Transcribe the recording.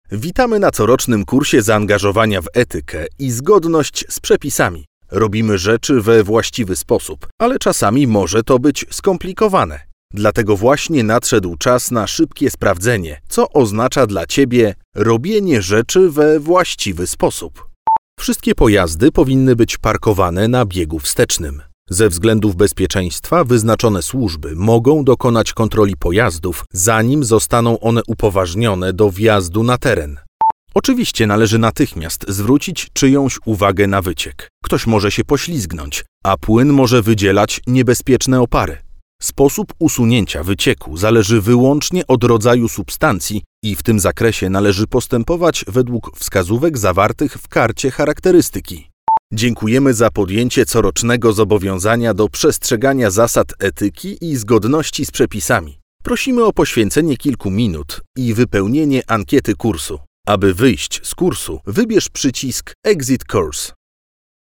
Witamy na corocznym kursie zaangażowania w etykę i zgodność z przepisami. Robimy rzeczy we właściwy sposób, ale czasami może to być skomplikowane. Dlatego właśnie nadszedł czas na szybkie sprawdzenie, co oznacza dla Ciebie robienie rzeczy we właściwy sposób. Wszystkie pojazdy powinny być parkowane na biegu wstecznym. Ze względów bezpieczeństwa wyznaczone służby mogą dokonać kontroli pojazdów, zanim zostaną one upoważnione do wjazdu na teren. Oczywiście należy natychmiast zwrócić czyjąś uwagę na wyciek. Ktoś może się poślizgnąć, a płyn może wydzielać niebezpieczne opary. Sposób usunięcia wycieku zależy wyłącznie od rodzaju substancji i w tym zakresie należy postępować według wskazówek zawartych w karcie charakterystyki. Dziękujemy za podjęcie corocznego zobowiązania do przestrzegania zasad etyki i zgodności z przepisami. Prosimy o poświęcenie kilku minut i wypełnienie ankiety kursu. Aby wyjść z kursu, wybierz przycisk Exit Course.